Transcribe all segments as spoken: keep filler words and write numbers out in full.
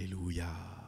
Alléluia.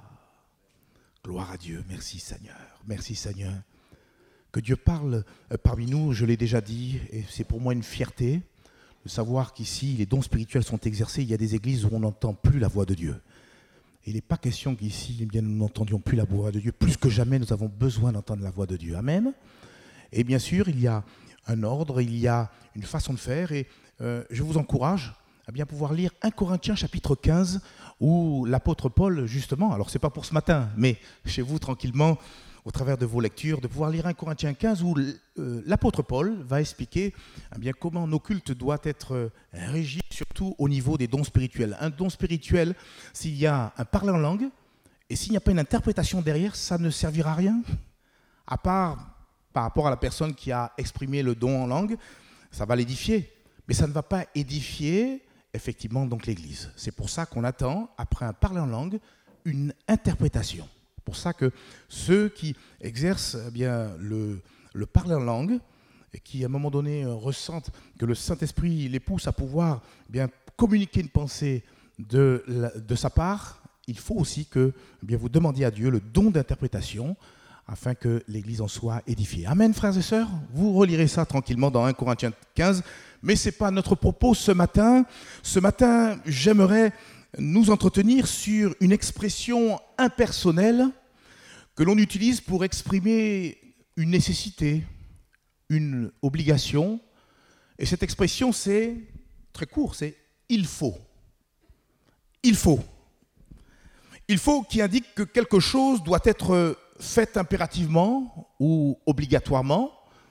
Gloire à Dieu. Merci Seigneur. Merci Seigneur. Que Dieu parle parmi nous, je l'ai déjà dit, et c'est pour moi une fierté de savoir qu'ici, les dons spirituels sont exercés. Il y a des églises où on n'entend plus la voix de Dieu. Et il n'est pas question qu'ici, eh bien, nous n'entendions plus la voix de Dieu. Plus que jamais, nous avons besoin d'entendre la voix de Dieu. Amen. Et bien sûr, il y a un ordre, il y a une façon de faire. Et euh, je vous encourage à bien pouvoir lire un Corinthiens chapitre quinze, où l'apôtre Paul, justement, alors ce n'est pas pour ce matin, mais chez vous, tranquillement, au travers de vos lectures, de pouvoir lire un Corinthiens quinze, où euh, l'apôtre Paul va expliquer eh bien, comment nos cultes doivent être euh, régis, surtout au niveau des dons spirituels. Un don spirituel, s'il y a un parler en langue, et s'il n'y a pas une interprétation derrière, ça ne servira à rien, à part par rapport à la personne qui a exprimé le don en langue, ça va l'édifier, mais ça ne va pas édifier effectivement donc l'Église. C'est pour ça qu'on attend, après un parler en langue, une interprétation. C'est pour ça que ceux qui exercent eh bien, le, le parler en langue, et qui à un moment donné euh, ressentent que le Saint-Esprit les pousse à pouvoir eh bien, communiquer une pensée de, la, de sa part, il faut aussi que eh bien, vous demandiez à Dieu le don d'interprétation, afin que l'Église en soit édifiée. Amen, frères et sœurs. Vous relirez ça tranquillement dans un Corinthiens quinze, mais ce n'est pas notre propos ce matin. Ce matin, j'aimerais nous entretenir sur une expression impersonnelle que l'on utilise pour exprimer une nécessité, une obligation. Et cette expression, c'est très court, c'est « il faut ». Il faut. Il faut qui indique que quelque chose doit être fait impérativement ou obligatoirement.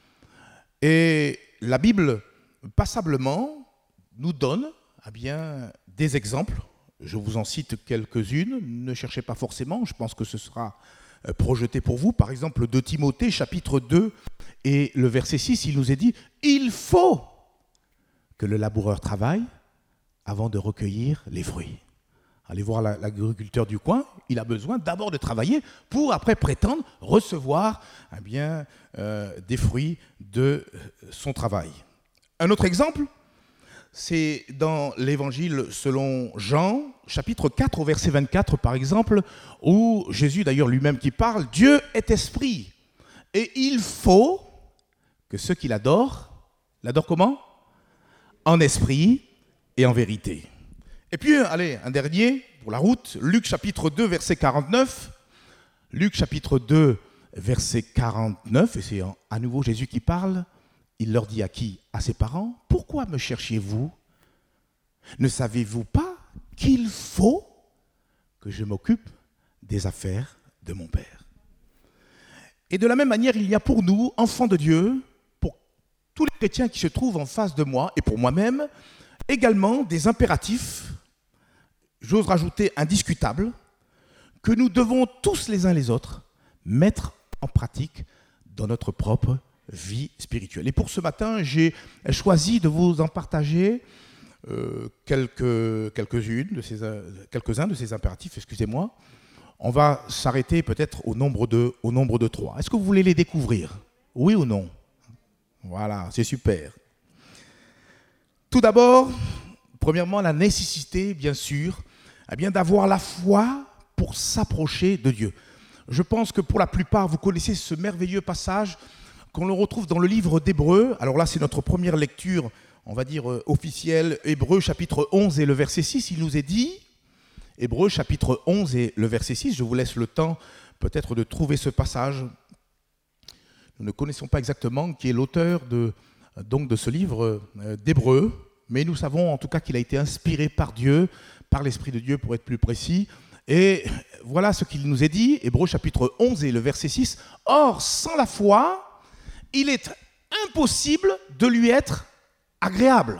Et la Bible, passablement, nous donne eh bien, des exemples. Je vous en cite quelques-unes. Ne cherchez pas forcément, je pense que ce sera projeté pour vous. Par exemple, de Timothée, chapitre deux, et le verset six, il nous est dit « Il faut que le laboureur travaille avant de recueillir les fruits ». Allez voir l'agriculteur du coin, il a besoin d'abord de travailler pour après prétendre recevoir eh bien, euh, des fruits de son travail. Un autre exemple, c'est dans l'évangile selon Jean, chapitre quatre, au verset vingt-quatre par exemple, où Jésus d'ailleurs lui-même qui parle, « Dieu est esprit, et il faut que ceux qui l'adorent, l'adorent comment ? En esprit et en vérité. » Et puis, allez, un dernier pour la route, Luc chapitre deux, verset quarante-neuf. Luc chapitre deux, verset quarante-neuf, et c'est à nouveau Jésus qui parle. Il leur dit à qui ? À ses parents. « Pourquoi me cherchiez-vous ? Ne savez-vous pas qu'il faut que je m'occupe des affaires de mon Père ?» Et de la même manière, il y a pour nous, enfants de Dieu, pour tous les chrétiens qui se trouvent en face de moi, et pour moi-même, également des impératifs, j'ose rajouter indiscutables, que nous devons tous les uns les autres mettre en pratique dans notre propre vie spirituelle. Et pour ce matin, j'ai choisi de vous en partager euh, quelques, quelques-unes de ces, quelques-uns de ces impératifs, excusez-moi. On va s'arrêter peut-être au nombre de, au nombre de trois. Est-ce que vous voulez les découvrir ? Oui ou non ? Voilà, c'est super. Tout d'abord, premièrement, la nécessité, bien sûr, eh bien, d'avoir la foi pour s'approcher de Dieu. Je pense que pour la plupart, vous connaissez ce merveilleux passage qu'on le retrouve dans le livre d'Hébreux. Alors là, c'est notre première lecture, on va dire euh, officielle, Hébreux chapitre onze et le verset six. Il nous est dit, Hébreux chapitre onze et le verset six, je vous laisse le temps peut-être de trouver ce passage. Nous ne connaissons pas exactement qui est l'auteur de, donc, de ce livre euh, d'Hébreux, mais nous savons en tout cas qu'il a été inspiré par Dieu, par l'Esprit de Dieu pour être plus précis. Et voilà ce qu'il nous est dit, Hébreux chapitre onze et le verset six. « Or, sans la foi, il est impossible de lui être agréable. »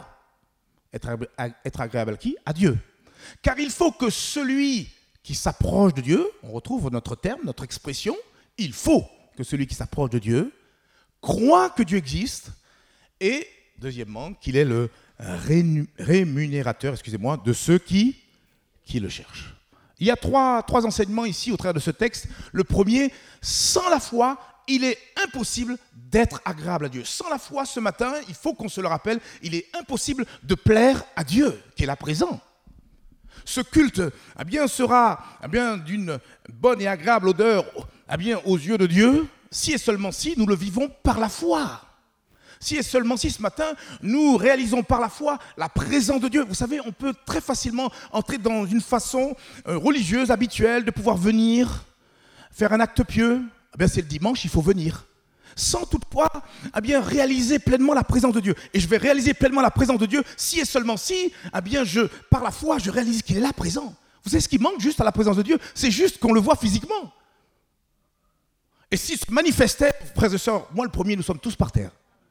Être, être agréable à qui ? À Dieu. « Car il faut que celui qui s'approche de Dieu, on retrouve notre terme, notre expression, il faut que celui qui s'approche de Dieu croit que Dieu existe et, deuxièmement, qu'il est le rémunérateur, excusez-moi, de ceux qui, qui le cherchent. » Il y a trois, trois enseignements ici au travers de ce texte. Le premier, sans la foi, il est impossible d'être agréable à Dieu. Sans la foi, ce matin, il faut qu'on se le rappelle, il est impossible de plaire à Dieu, qui est là présent. ce culte eh bien, sera eh bien, d'une bonne et agréable odeur eh bien, aux yeux de Dieu, si et seulement si nous le vivons par la foi. Si et seulement si ce matin, nous réalisons par la foi la présence de Dieu. Vous savez, on peut très facilement entrer dans une façon euh, religieuse, habituelle, de pouvoir venir, faire un acte pieux. Eh bien, c'est le dimanche, il faut venir. Sans toutefois eh bien, réaliser pleinement la présence de Dieu. Et je vais réaliser pleinement la présence de Dieu si et seulement si, eh bien, je, par la foi, je réalise qu'il est là présent. Vous savez ce qui manque juste à la présence de Dieu? C'est juste qu'on le voit physiquement. Et s'il se manifestait, frères et sœurs, moi le premier, nous sommes tous par terre.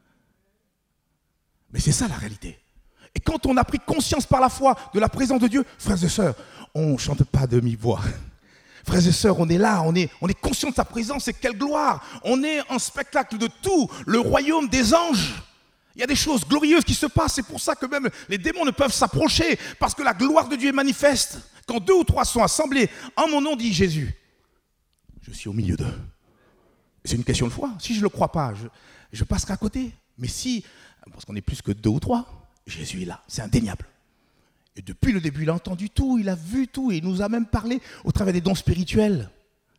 Mais c'est ça la réalité. Et quand on a pris conscience par la foi de la présence de Dieu, frères et sœurs, on ne chante pas à demi-voix. Frères et sœurs, on est là, on est, on est conscient de sa présence, et quelle gloire. On est en spectacle de tout, le royaume des anges. Il y a des choses glorieuses qui se passent, c'est pour ça que même les démons ne peuvent s'approcher, parce que la gloire de Dieu est manifeste. Quand deux ou trois sont assemblés, en mon nom, dit Jésus, je suis au milieu d'eux. C'est une question de foi. Si je ne le crois pas, je, je passerai à côté. Mais si, parce qu'on est plus que deux ou trois, Jésus est là, c'est indéniable. Et depuis le début, il a entendu tout, il a vu tout, et il nous a même parlé au travers des dons spirituels.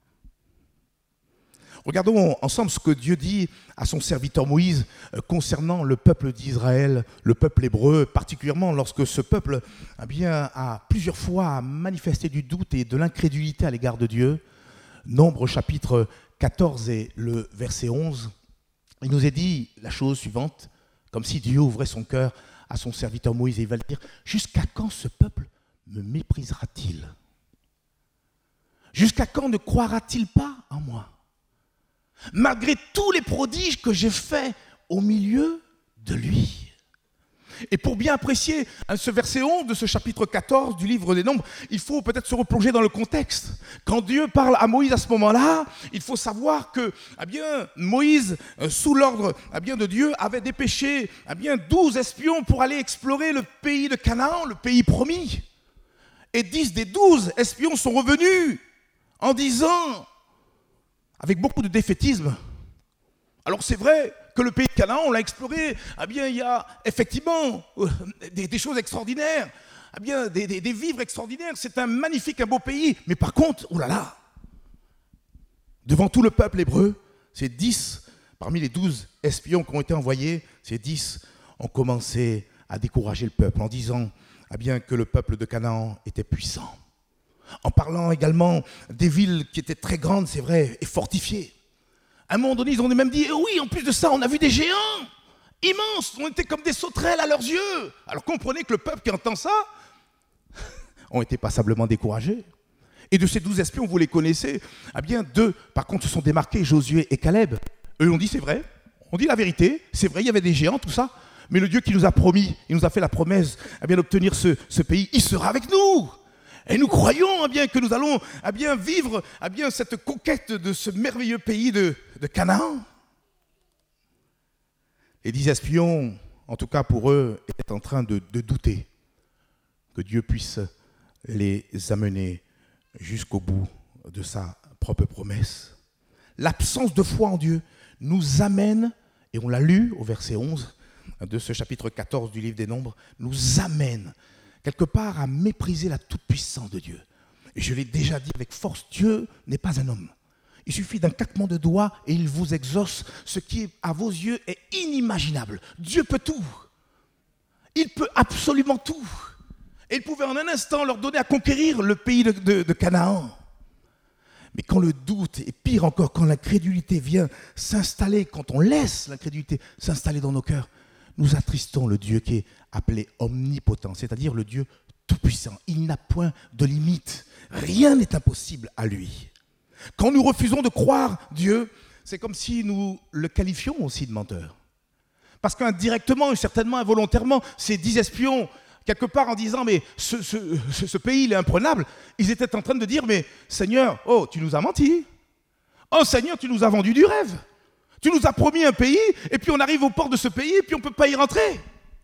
Regardons ensemble ce que Dieu dit à son serviteur Moïse concernant le peuple d'Israël, le peuple hébreu, particulièrement lorsque ce peuple eh bien, a plusieurs fois manifesté du doute et de l'incrédulité à l'égard de Dieu. Nombre chapitre quatorze et le verset onze, il nous est dit la chose suivante, comme si Dieu ouvrait son cœur à son serviteur Moïse et il va le dire, jusqu'à quand ce peuple me méprisera-t-il? Jusqu'à quand ne croira-t-il pas en moi? Malgré tous les prodiges que j'ai faits au milieu de lui. Et pour bien apprécier ce verset onze de ce chapitre quatorze du livre des Nombres, il faut peut-être se replonger dans le contexte. Quand Dieu parle à Moïse à ce moment-là, il faut savoir que eh bien, Moïse, sous l'ordre eh bien, de Dieu, avait dépêché eh bien, douze espions pour aller explorer le pays de Canaan, le pays promis. Et dix des douze espions sont revenus en disant, avec beaucoup de défaitisme, alors c'est vrai que le pays de Canaan, on l'a exploré, eh bien, il y a effectivement euh, des, des choses extraordinaires, eh bien, des, des, des vivres extraordinaires, c'est un magnifique, un beau pays, mais par contre, oh là là, devant tout le peuple hébreu, ces dix, parmi les douze espions qui ont été envoyés, ces dix ont commencé à décourager le peuple en disant eh bien, que le peuple de Canaan était puissant, en parlant également des villes qui étaient très grandes, c'est vrai, et fortifiées. À un moment donné, ils ont même dit, eh oui, en plus de ça, on a vu des géants immenses, on était comme des sauterelles à leurs yeux. Alors comprenez que le peuple qui entend ça ont été passablement découragés. Et de ces douze espions, vous les connaissez, eh bien deux, par contre, se sont démarqués, Josué et Caleb. Eux ont dit, c'est vrai, on dit la vérité, c'est vrai, il y avait des géants, tout ça, mais le Dieu qui nous a promis, il nous a fait la promesse eh bien, d'obtenir ce, ce pays, il sera avec nous. Et nous croyons eh bien, que nous allons eh bien, vivre eh bien, cette conquête de ce merveilleux pays de, de Canaan. Les dix espions, en tout cas pour eux, étaient en train de, de douter que Dieu puisse les amener jusqu'au bout de sa propre promesse. L'absence de foi en Dieu nous amène, et on l'a lu au verset onze de ce chapitre quatorze du livre des Nombres, nous amène quelque part à mépriser la toute-puissance de Dieu. Et je l'ai déjà dit avec force, Dieu n'est pas un homme. Il suffit d'un claquement de doigts et il vous exauce ce qui, à vos yeux, est inimaginable. Dieu peut tout. Il peut absolument tout. Et il pouvait en un instant leur donner à conquérir le pays de, de, de Canaan. Mais quand le doute, et pire encore, quand l'incrédulité vient s'installer, quand on laisse l'incrédulité s'installer dans nos cœurs, nous attristons le Dieu qui est appelé omnipotent, c'est-à-dire le Dieu tout-puissant. Il n'a point de limite. Rien n'est impossible à lui. Quand nous refusons de croire Dieu, c'est comme si nous le qualifions aussi de menteur. Parce qu'indirectement et certainement involontairement, ces dix espions, quelque part en disant « mais ce, ce, ce, ce pays il est imprenable », ils étaient en train de dire « mais Seigneur, oh, tu nous as menti. Oh Seigneur, tu nous as vendu du rêve. Tu nous as promis un pays, et puis on arrive aux portes de ce pays, et puis on ne peut pas y rentrer. »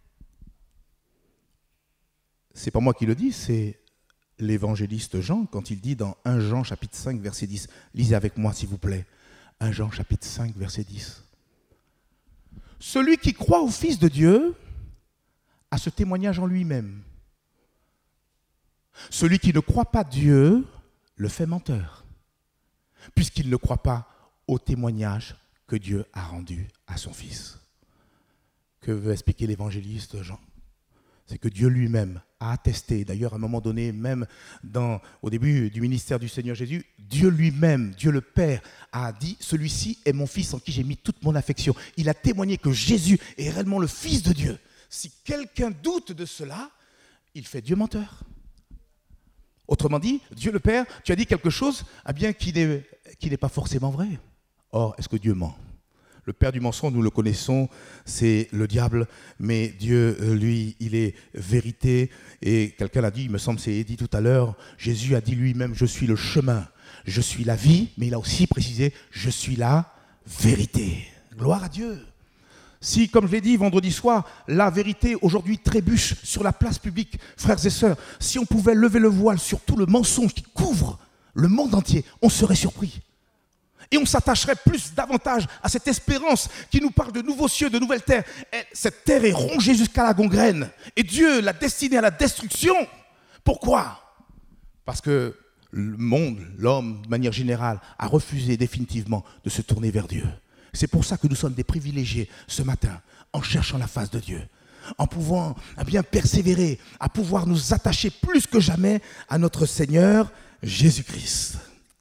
C'est pas moi qui le dis, c'est l'évangéliste Jean, quand il dit dans premier Jean chapitre cinq, verset dix, lisez avec moi s'il vous plaît, premier Jean chapitre cinq, verset dix. Celui qui croit au Fils de Dieu a ce témoignage en lui-même. Celui qui ne croit pas Dieu le fait menteur, puisqu'il ne croit pas au témoignage que Dieu a rendu à son Fils. Que veut expliquer l'évangéliste Jean? C'est que Dieu lui-même a attesté, d'ailleurs à un moment donné, même dans, au début du ministère du Seigneur Jésus, Dieu lui-même, Dieu le Père, a dit « Celui-ci est mon Fils en qui j'ai mis toute mon affection ». Il a témoigné que Jésus est réellement le Fils de Dieu. Si quelqu'un doute de cela, il fait Dieu menteur. Autrement dit, Dieu le Père, tu as dit quelque chose eh bien, qui n'est, qui n'est pas forcément vrai. Or, est-ce que Dieu ment? Le père du mensonge, nous le connaissons, c'est le diable, mais Dieu, lui, il est vérité. Et quelqu'un l'a dit, il me semble, c'est dit tout à l'heure, Jésus a dit lui-même, je suis le chemin, je suis la vie, mais il a aussi précisé, je suis la vérité. Gloire à Dieu. Si, comme je l'ai dit vendredi soir, la vérité aujourd'hui trébuche sur la place publique, frères et sœurs, si on pouvait lever le voile sur tout le mensonge qui couvre le monde entier, on serait surpris. Et on s'attacherait plus davantage à cette espérance qui nous parle de nouveaux cieux, de nouvelles terres. Et cette terre est rongée jusqu'à la gangrène. Et Dieu l'a destinée à la destruction. Pourquoi? Parce que le monde, l'homme, de manière générale, a refusé définitivement de se tourner vers Dieu. C'est pour ça que nous sommes des privilégiés ce matin, en cherchant la face de Dieu, en pouvant eh bien persévérer, à pouvoir nous attacher plus que jamais à notre Seigneur Jésus-Christ.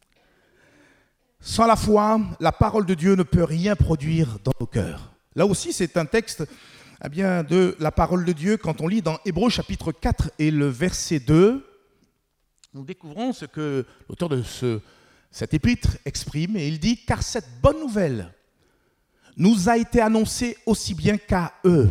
Sans la foi, la parole de Dieu ne peut rien produire dans nos cœurs. Là aussi, c'est un texte eh bien, de la parole de Dieu. Quand on lit dans Hébreux chapitre quatre et le verset deux, nous découvrons ce que l'auteur de ce, cet épître exprime. Et il dit « Car cette bonne nouvelle nous a été annoncée aussi bien qu'à eux.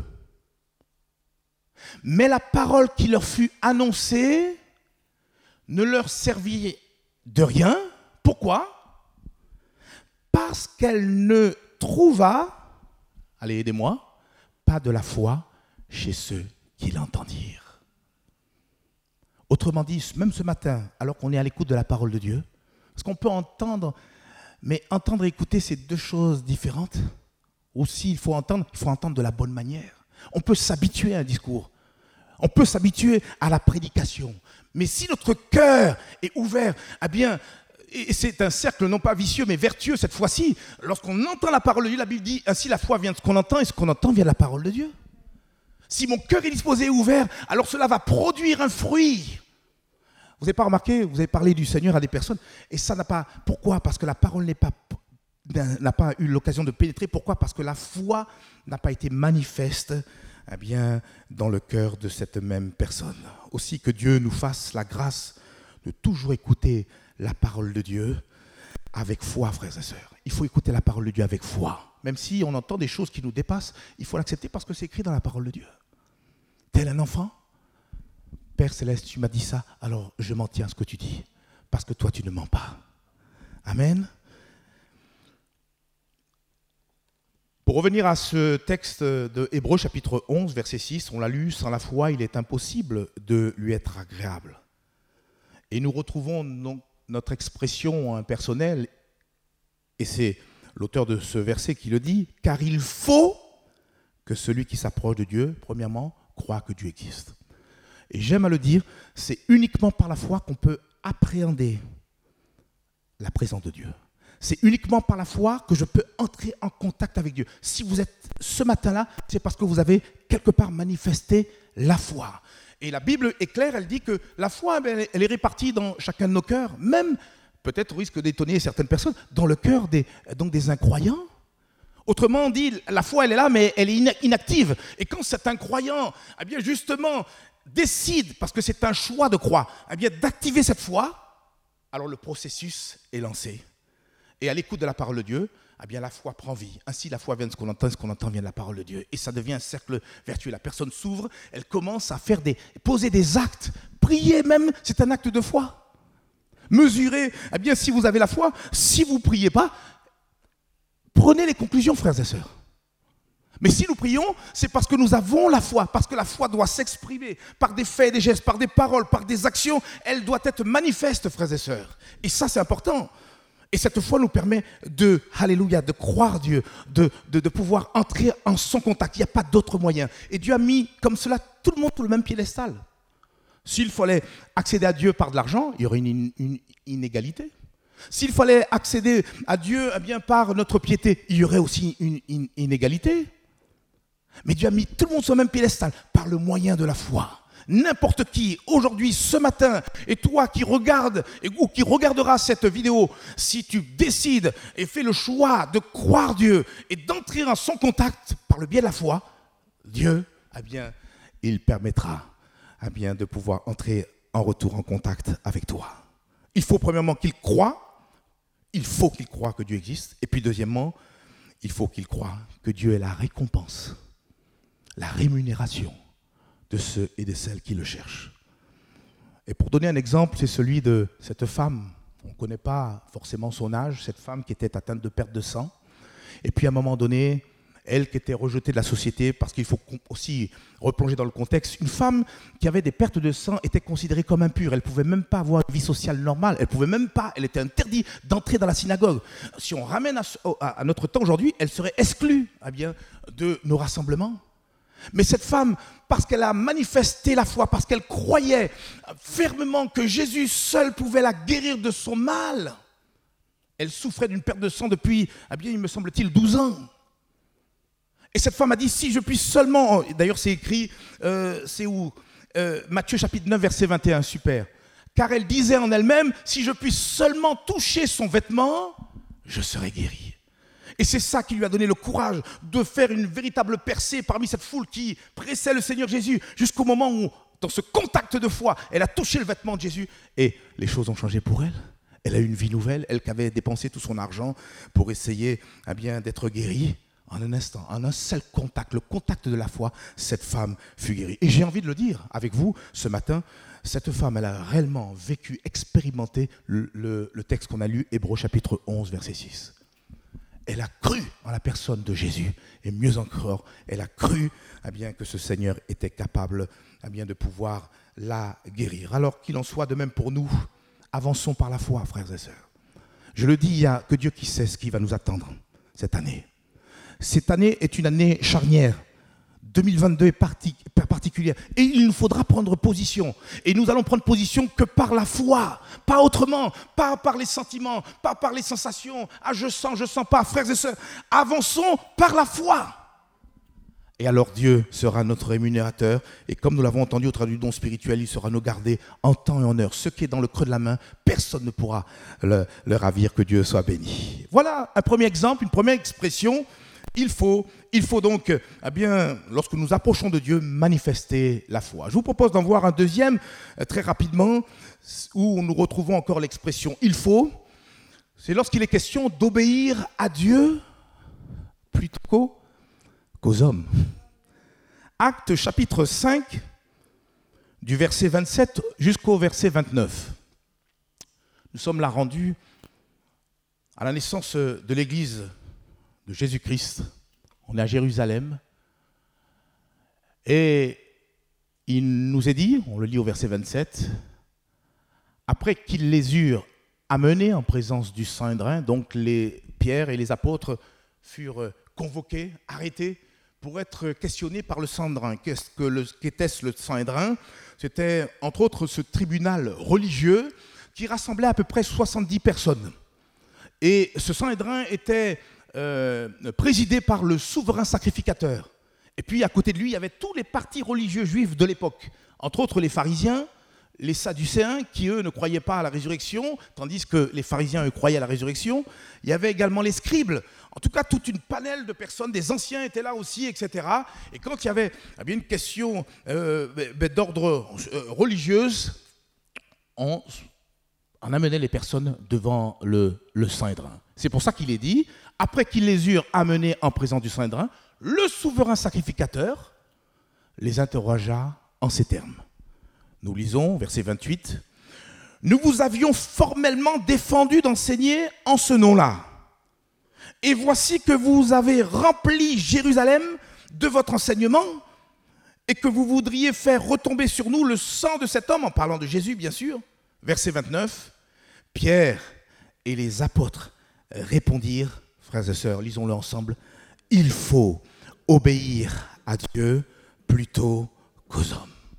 Mais la parole qui leur fut annoncée ne leur servit de rien. Pourquoi ? Parce qu'elle ne trouva, allez aidez-moi, pas de la foi chez ceux qui l'entendirent. » Autrement dit, même ce matin, alors qu'on est à l'écoute de la parole de Dieu, parce qu'on peut entendre, mais entendre et écouter, c'est deux choses différentes. Aussi, il faut entendre, il faut entendre de la bonne manière. On peut s'habituer à un discours, on peut s'habituer à la prédication, mais si notre cœur est ouvert, eh bien, et c'est un cercle non pas vicieux mais vertueux cette fois-ci. Lorsqu'on entend la parole de Dieu, la Bible dit ainsi la foi vient de ce qu'on entend et ce qu'on entend vient de la parole de Dieu. Si mon cœur est disposé et ouvert, alors cela va produire un fruit. Vous n'avez pas remarqué, vous avez parlé du Seigneur à des personnes et ça n'a pas. Pourquoi ? Parce que la parole n'est pas, n'a pas eu l'occasion de pénétrer. Pourquoi ? Parce que la foi n'a pas été manifeste eh bien, dans le cœur de cette même personne. Aussi que Dieu nous fasse la grâce de toujours écouter la parole de Dieu avec foi, frères et sœurs. Il faut écouter la parole de Dieu avec foi. Même si on entend des choses qui nous dépassent, il faut l'accepter parce que c'est écrit dans la parole de Dieu. Tel un enfant, Père Céleste, tu m'as dit ça, alors je m'en tiens à ce que tu dis, parce que toi tu ne mens pas. Amen. Pour revenir à ce texte de Hébreux chapitre onze, verset six, on l'a lu, sans la foi, il est impossible de lui être agréable. Et nous retrouvons donc notre expression personnelle, et c'est l'auteur de ce verset qui le dit, « Car il faut que celui qui s'approche de Dieu, premièrement, croit que Dieu existe. » Et j'aime à le dire, c'est uniquement par la foi qu'on peut appréhender la présence de Dieu. C'est uniquement par la foi que je peux entrer en contact avec Dieu. Si vous êtes ce matin-là, c'est parce que vous avez quelque part manifesté la foi. Et la Bible est claire, elle dit que la foi, elle est répartie dans chacun de nos cœurs, même, peut-être au risque d'étonner certaines personnes, dans le cœur des, donc des incroyants. Autrement dit, la foi, elle est là, mais elle est inactive. Et quand cet incroyant, eh bien justement, décide, parce que c'est un choix de croire, eh bien d'activer cette foi, alors le processus est lancé. Et à l'écoute de la parole de Dieu, eh bien la foi prend vie. Ainsi, la foi vient de ce qu'on entend, ce qu'on entend vient de la parole de Dieu. Et ça devient un cercle vertueux. La personne s'ouvre, elle commence à faire des, poser des actes. Prier même, c'est un acte de foi. Mesurer, eh bien si vous avez la foi, si vous ne priez pas, prenez les conclusions, frères et sœurs. Mais si nous prions, c'est parce que nous avons la foi, parce que la foi doit s'exprimer par des faits, des gestes, par des paroles, par des actions. Elle doit être manifeste, frères et sœurs. Et ça, c'est important. Et cette foi nous permet de, alléluia, de croire Dieu, de, de, de pouvoir entrer en son contact. Il n'y a pas d'autre moyen. Et Dieu a mis comme cela tout le monde sur le même piédestal. S'il fallait accéder à Dieu par de l'argent, il y aurait une, une, une inégalité. S'il fallait accéder à Dieu eh bien, par notre piété, il y aurait aussi une, une inégalité. Mais Dieu a mis tout le monde sur le même piédestal par le moyen de la foi. N'importe qui, aujourd'hui, ce matin, et toi qui regardes ou qui regarderas cette vidéo, si tu décides et fais le choix de croire Dieu et d'entrer en son contact par le biais de la foi, Dieu, eh bien, il permettra eh bien, de pouvoir entrer en retour en contact avec toi. Il faut premièrement qu'il croie, il faut qu'il croie que Dieu existe, et puis deuxièmement, il faut qu'il croie que Dieu est la récompense, la rémunération de ceux et de celles qui le cherchent. Et pour donner un exemple, c'est celui de cette femme. On ne connaît pas forcément son âge, cette femme qui était atteinte de perte de sang. Et puis à un moment donné, elle qui était rejetée de la société, parce qu'il faut aussi replonger dans le contexte, une femme qui avait des pertes de sang était considérée comme impure. Elle ne pouvait même pas avoir une vie sociale normale. Elle pouvait même pas, elle était interdite d'entrer dans la synagogue. Si on ramène à, à, à notre temps aujourd'hui, elle serait exclue eh bien, de nos rassemblements. Mais cette femme, parce qu'elle a manifesté la foi, parce qu'elle croyait fermement que Jésus seul pouvait la guérir de son mal, elle souffrait d'une perte de sang depuis, eh bien, il me semble-t-il, douze ans. Et cette femme a dit, si je puis seulement, d'ailleurs c'est écrit, euh, c'est où euh, Matthieu chapitre neuf, verset vingt et un, super. Car elle disait en elle-même, si je puis seulement toucher son vêtement, je serai guérie. Et c'est ça qui lui a donné le courage de faire une véritable percée parmi cette foule qui pressait le Seigneur Jésus jusqu'au moment où, dans ce contact de foi, elle a touché le vêtement de Jésus et les choses ont changé pour elle. Elle a eu une vie nouvelle, elle qui avait dépensé tout son argent pour essayer eh bien, d'être guérie. En un instant, en un seul contact, le contact de la foi, cette femme fut guérie. Et j'ai envie de le dire avec vous ce matin, cette femme, elle a réellement vécu, expérimenté le, le, le texte qu'on a lu, Hébreux chapitre onze, verset six. Elle a cru en la personne de Jésus, et mieux encore, elle a cru eh bien, que ce Seigneur était capable eh bien, de pouvoir la guérir. Alors qu'il en soit de même pour nous, avançons par la foi, frères et sœurs. Je le dis, il n'y a que Dieu qui sait ce qui va nous attendre cette année. Cette année est une année charnière. deux mille vingt-deux est parti, particulière. Et il nous faudra prendre position. Et nous allons prendre position que par la foi. Pas autrement. Pas par les sentiments. Pas par les sensations. Ah, je sens, je sens pas. Frères et sœurs, avançons par la foi. Et alors Dieu sera notre rémunérateur. Et comme nous l'avons entendu au travers du don spirituel, il sera nous garder en temps et en heure. Ce qui est dans le creux de la main, personne ne pourra le, le ravir. Que Dieu soit béni. Voilà un premier exemple, une première expression. Il faut, il faut donc, eh bien, lorsque nous approchons de Dieu, manifester la foi. Je vous propose d'en voir un deuxième, très rapidement, où nous retrouvons encore l'expression « il faut ». C'est lorsqu'il est question d'obéir à Dieu plutôt qu'aux hommes. Actes chapitre cinq, du verset vingt-sept jusqu'au verset vingt-neuf. Nous sommes là rendus à la naissance de l'Église de Jésus-Christ. On est à Jérusalem. Et il nous est dit, on le lit au verset vingt-sept, après qu'ils les eurent amenés en présence du Saint-Hédrin, donc les Pierre et les apôtres furent convoqués, arrêtés, pour être questionnés par le Saint-Hédrin. Qu'est-ce que le, qu'était-ce le Saint-Hédrin ? C'était entre autres ce tribunal religieux qui rassemblait à peu près soixante-dix personnes. Et ce Saint-Hédrin était Euh, présidé par le souverain sacrificateur. Et puis à côté de lui, il y avait tous les partis religieux juifs de l'époque, entre autres les pharisiens, les sadducéens, qui eux ne croyaient pas à la résurrection, tandis que les pharisiens eux croyaient à la résurrection. Il y avait également les scribes, en tout cas toute une panelle de personnes, des anciens étaient là aussi, et cetera. Et quand il y avait eh bien, une question euh, d'ordre euh, religieuse, on, on amenait les personnes devant le, le Saint-Hédrin. C'est pour ça qu'il est dit, après qu'ils les eurent amenés en présence du Saint-Hédrin, le souverain sacrificateur les interrogea en ces termes. Nous lisons, verset vingt-huit, « Nous vous avions formellement défendu d'enseigner en ce nom-là. Et voici que vous avez rempli Jérusalem de votre enseignement et que vous voudriez faire retomber sur nous le sang de cet homme, en parlant de Jésus, bien sûr. » Verset vingt-neuf, « Pierre et les apôtres répondirent, frères et sœurs, lisons-le ensemble, « Il faut obéir à Dieu plutôt qu'aux hommes. »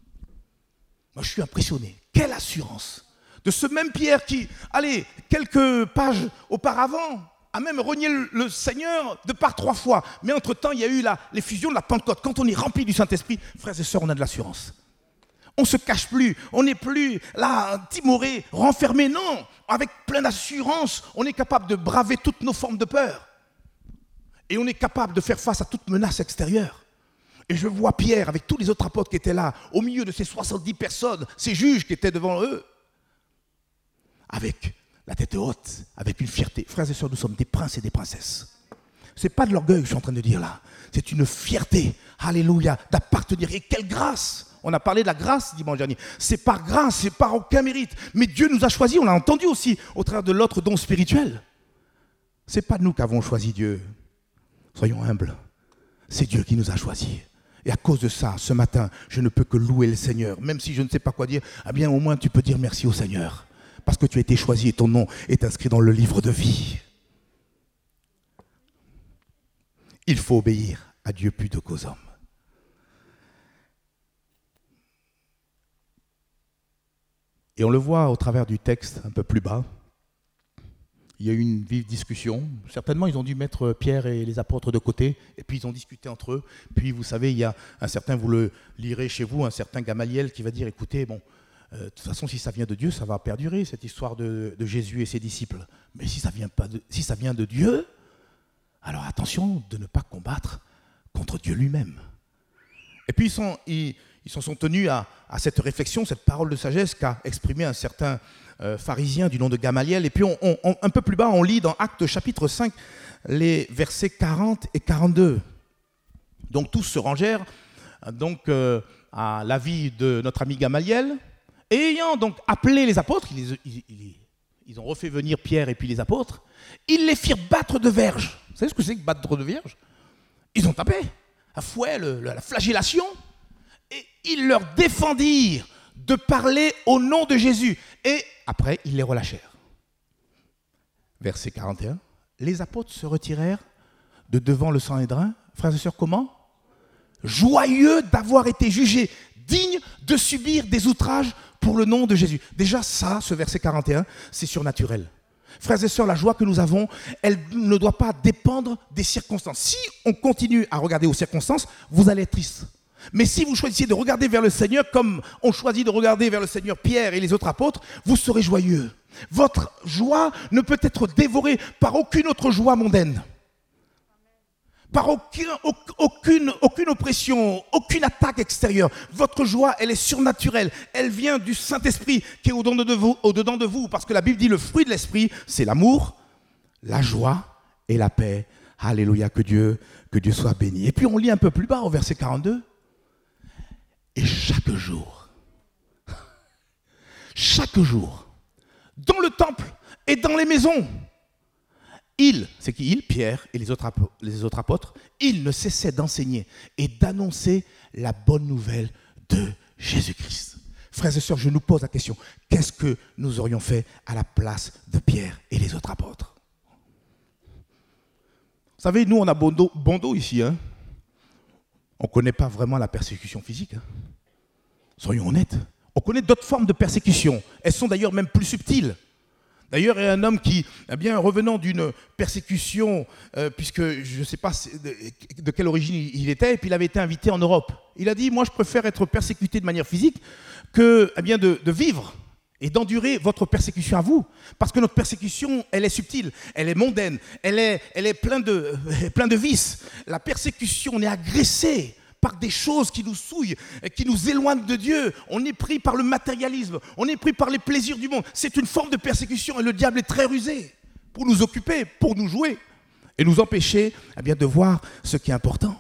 Moi, je suis impressionné. Quelle assurance de ce même Pierre qui, allez, quelques pages auparavant, a même renié le, le Seigneur de par trois fois. Mais entre-temps, il y a eu la, l'effusion de la Pentecôte. Quand on est rempli du Saint-Esprit, frères et sœurs, on a de l'assurance. On ne se cache plus, on n'est plus là, timoré, renfermé. Non, avec plein d'assurance, on est capable de braver toutes nos formes de peur. Et on est capable de faire face à toute menace extérieure. Et je vois Pierre avec tous les autres apôtres qui étaient là, au milieu de ces soixante-dix personnes, ces juges qui étaient devant eux, avec la tête haute, avec une fierté. Frères et sœurs, nous sommes des princes et des princesses. Ce n'est pas de l'orgueil que je suis en train de dire là. C'est une fierté, alléluia, d'appartenir. Et quelle grâce! On a parlé de la grâce dimanche dernier. C'est par grâce, c'est par aucun mérite. Mais Dieu nous a choisis, on l'a entendu aussi, au travers de l'autre don spirituel. Ce n'est pas nous qui avons choisi Dieu. Soyons humbles. C'est Dieu qui nous a choisis. Et à cause de ça, ce matin, je ne peux que louer le Seigneur. Même si je ne sais pas quoi dire, eh bien au moins tu peux dire merci au Seigneur. Parce que tu as été choisi et ton nom est inscrit dans le livre de vie. Il faut obéir à Dieu plutôt qu'aux hommes. Et on le voit au travers du texte un peu plus bas. Il y a eu une vive discussion. Certainement, ils ont dû mettre Pierre et les apôtres de côté, et puis ils ont discuté entre eux. Puis, vous savez, il y a un certain, vous le lirez chez vous, un certain Gamaliel qui va dire, écoutez, bon, euh, de toute façon, si ça vient de Dieu, ça va perdurer, cette histoire de, de Jésus et ses disciples. Mais si ça vient pas de, si ça vient de Dieu, alors attention de ne pas combattre contre Dieu lui-même. Et puis, ils sont, ils, ils sont tenus à, à cette réflexion, cette parole de sagesse qu'a exprimé un certain euh, pharisien du nom de Gamaliel. Et puis, on, on, on, un peu plus bas, on lit dans Actes chapitre cinq, les versets quarante et quarante-deux. Donc, tous se rangèrent donc, euh, à l'avis de notre ami Gamaliel. Et ayant donc appelé les apôtres, ils, ils, ils, ils ont refait venir Pierre et puis les apôtres, ils les firent battre de verge. Vous savez ce que c'est que battre de verge? Ils ont tapé, à fouet, le, la flagellation, et ils leur défendirent de parler au nom de Jésus. Et après, ils les relâchèrent. Verset quarante et un. Les apôtres se retirèrent de devant le Sanhédrin. Frères et sœurs, comment? Joyeux d'avoir été jugés, dignes de subir des outrages pour le nom de Jésus. Déjà, ça, ce verset quarante et un, c'est surnaturel. Frères et sœurs, la joie que nous avons, elle ne doit pas dépendre des circonstances. Si on continue à regarder aux circonstances, vous allez être triste. Mais si vous choisissez de regarder vers le Seigneur, comme on choisit de regarder vers le Seigneur Pierre et les autres apôtres, vous serez joyeux. Votre joie ne peut être dévorée par aucune autre joie mondaine. Par aucune, aucune, aucune oppression, aucune attaque extérieure. Votre joie, elle est surnaturelle. Elle vient du Saint-Esprit qui est au-dedans de vous, au-dedans de vous. Parce que la Bible dit le fruit de l'Esprit, c'est l'amour, la joie et la paix. Alléluia, que Dieu, que Dieu soit béni. Et puis on lit un peu plus bas au verset quarante-deux. Et chaque jour, chaque jour, dans le temple et dans les maisons, ils, c'est qui ils, Pierre et les autres, apôtres, les autres apôtres, ils ne cessaient d'enseigner et d'annoncer la bonne nouvelle de Jésus-Christ. Frères et sœurs, je nous pose la question, qu'est-ce que nous aurions fait à la place de Pierre et les autres apôtres? Vous savez, nous, on a bon dos, bon dos ici. Hein. On ne connaît pas vraiment la persécution physique. Hein. Soyons honnêtes. On connaît d'autres formes de persécution. Elles sont d'ailleurs même plus subtiles. D'ailleurs, il y a un homme qui, eh bien, revenant d'une persécution, euh, puisque je ne sais pas de, de quelle origine il était, et puis il avait été invité en Europe. Il a dit, moi je préfère être persécuté de manière physique que eh bien, de, de vivre et d'endurer votre persécution à vous. Parce que notre persécution, elle est subtile, elle est mondaine, elle est, elle est pleine de, plein de vices. La persécution, on est agressé par des choses qui nous souillent, qui nous éloignent de Dieu. On est pris par le matérialisme, on est pris par les plaisirs du monde. C'est une forme de persécution et le diable est très rusé pour nous occuper, pour nous jouer et nous empêcher eh bien, de voir ce qui est important.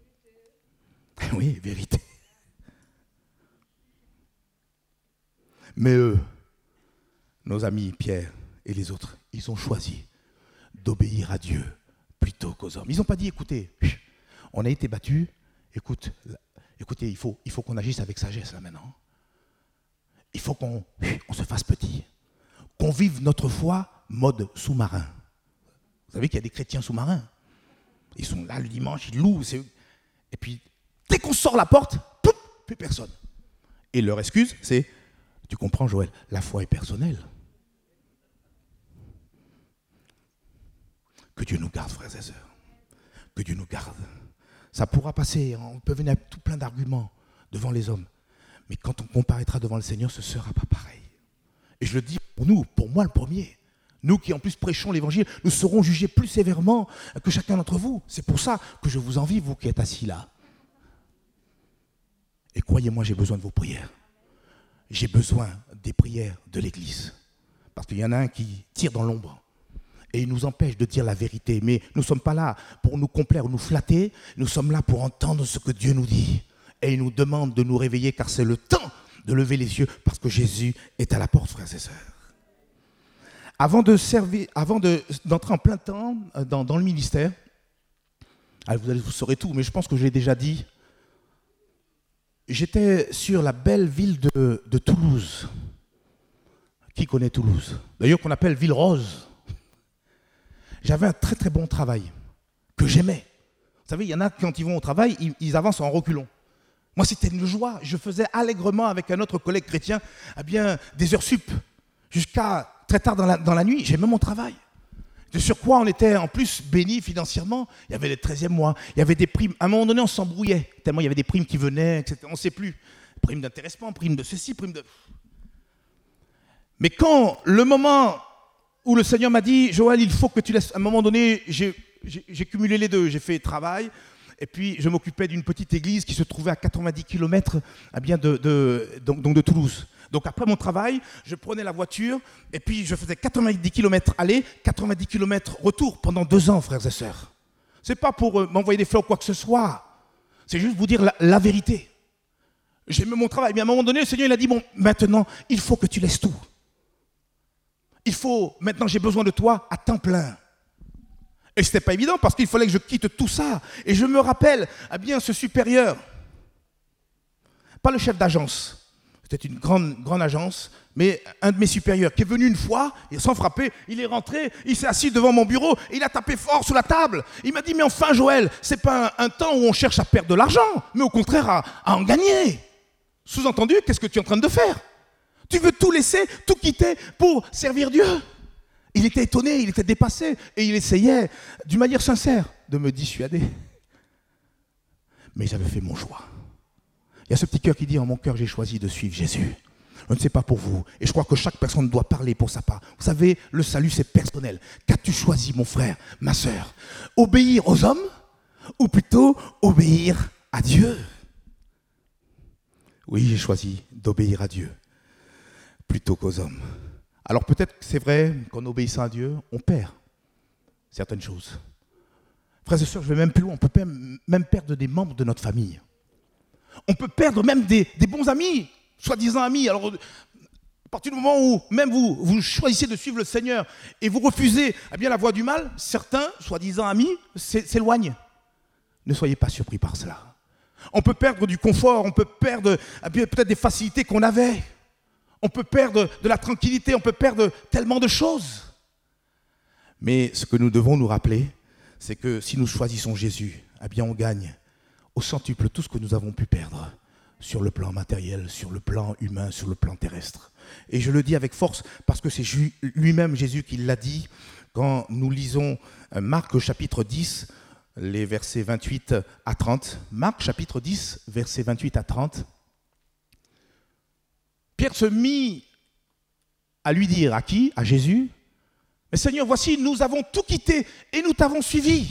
Oui, vérité. Mais eux, nos amis Pierre et les autres, ils ont choisi d'obéir à Dieu plutôt qu'aux hommes. Ils n'ont pas dit, écoutez, on a été battus, Écoute, écoutez, il faut, il faut qu'on agisse avec sagesse là maintenant. Il faut qu'on on se fasse petit, qu'on vive notre foi mode sous-marin. Vous savez qu'il y a des chrétiens sous-marins. Ils sont là le dimanche, ils louent. C'est... Et puis, dès qu'on sort la porte, pouf, plus personne. Et leur excuse, c'est, tu comprends Joël, la foi est personnelle. Que Dieu nous garde, frères et sœurs. Que Dieu nous garde. Ça pourra passer, on peut venir avec tout plein d'arguments devant les hommes. Mais quand on comparaîtra devant le Seigneur, ce ne sera pas pareil. Et je le dis pour nous, pour moi le premier. Nous qui en plus prêchons l'évangile, nous serons jugés plus sévèrement que chacun d'entre vous. C'est pour ça que je vous envie, vous qui êtes assis là. Et croyez-moi, j'ai besoin de vos prières. J'ai besoin des prières de l'Église. Parce qu'il y en a un qui tire dans l'ombre. Et il nous empêche de dire la vérité. Mais nous ne sommes pas là pour nous complaire ou nous flatter. Nous sommes là pour entendre ce que Dieu nous dit. Et il nous demande de nous réveiller car c'est le temps de lever les yeux parce que Jésus est à la porte, frères et sœurs. Avant de servir, avant de, d'entrer en plein temps dans, dans le ministère, allez, vous, allez, vous saurez tout, mais je pense que je l'ai déjà dit, j'étais sur la belle ville de, de Toulouse. Qui connaît Toulouse? D'ailleurs qu'on appelle Ville Rose. J'avais un très très bon travail que j'aimais. Vous savez, il y en a quand ils vont au travail, ils, ils avancent en reculant. Moi, c'était une joie. Je faisais allègrement avec un autre collègue chrétien eh bien, des heures sup jusqu'à très tard dans la, dans la nuit. J'aimais mon travail. De sur quoi on était en plus bénis financièrement. Il y avait les treizième mois, il y avait des primes. À un moment donné, on s'embrouillait tellement il y avait des primes qui venaient, et cetera. On ne sait plus. Primes d'intéressement, primes de ceci, primes de... Mais quand le moment où le Seigneur m'a dit, Joël, il faut que tu laisses... À un moment donné, j'ai, j'ai, j'ai cumulé les deux. J'ai fait travail. Et puis, je m'occupais d'une petite église qui se trouvait à quatre-vingt-dix kilomètres eh bien de, de, donc, donc de Toulouse. Donc, après mon travail, je prenais la voiture et puis je faisais quatre-vingt-dix kilomètres aller, quatre-vingt-dix kilomètres retour pendant deux ans, frères et sœurs. Ce n'est pas pour euh, m'envoyer des fleurs ou quoi que ce soit. C'est juste vous dire la, la vérité. J'aimais mon travail. Mais à un moment donné, le Seigneur il a dit, bon, maintenant, il faut que tu laisses tout. Il faut, maintenant, j'ai besoin de toi à temps plein. Et ce n'était pas évident parce qu'il fallait que je quitte tout ça. Et je me rappelle, eh bien, ce supérieur, pas le chef d'agence, c'était une grande, grande agence, mais un de mes supérieurs qui est venu une fois, et sans frapper, il est rentré, il s'est assis devant mon bureau, et il a tapé fort sur la table. Il m'a dit, mais enfin Joël, ce n'est pas un, un temps où on cherche à perdre de l'argent, mais au contraire à, à en gagner. Sous-entendu, qu'est-ce que tu es en train de faire? Tu veux tout laisser, tout quitter pour servir Dieu? Il était étonné, il était dépassé et il essayait, d'une manière sincère, de me dissuader. Mais j'avais fait mon choix. Il y a ce petit cœur qui dit, en mon cœur, j'ai choisi de suivre Jésus. Je ne sais pas pour vous. Et je crois que chaque personne doit parler pour sa part. Vous savez, le salut, c'est personnel. Qu'as-tu choisi, mon frère, ma sœur? Obéir aux hommes ou plutôt obéir à Dieu? Oui, j'ai choisi d'obéir à Dieu plutôt qu'aux hommes. Alors peut-être que c'est vrai qu'en obéissant à Dieu, on perd certaines choses. Frères et sœurs, je vais même plus loin. On peut même perdre des membres de notre famille. On peut perdre même des, des bons amis, soi-disant amis. Alors, à partir du moment où même vous, vous choisissez de suivre le Seigneur et vous refusez eh bien, la voie du mal, certains, soi-disant amis, s'éloignent. Ne soyez pas surpris par cela. On peut perdre du confort, on peut perdre eh bien, peut-être des facilités qu'on avait. On peut perdre de la tranquillité, on peut perdre tellement de choses. Mais ce que nous devons nous rappeler, c'est que si nous choisissons Jésus, eh bien on gagne au centuple tout ce que nous avons pu perdre sur le plan matériel, sur le plan humain, sur le plan terrestre. Et je le dis avec force parce que c'est lui-même Jésus qui l'a dit quand nous lisons Marc au chapitre dix, les versets vingt-huit à trente. Marc chapitre dix, versets vingt-huit à trente. Pierre se mit à lui dire, à qui? À Jésus. Mais Seigneur, voici, nous avons tout quitté et nous t'avons suivi.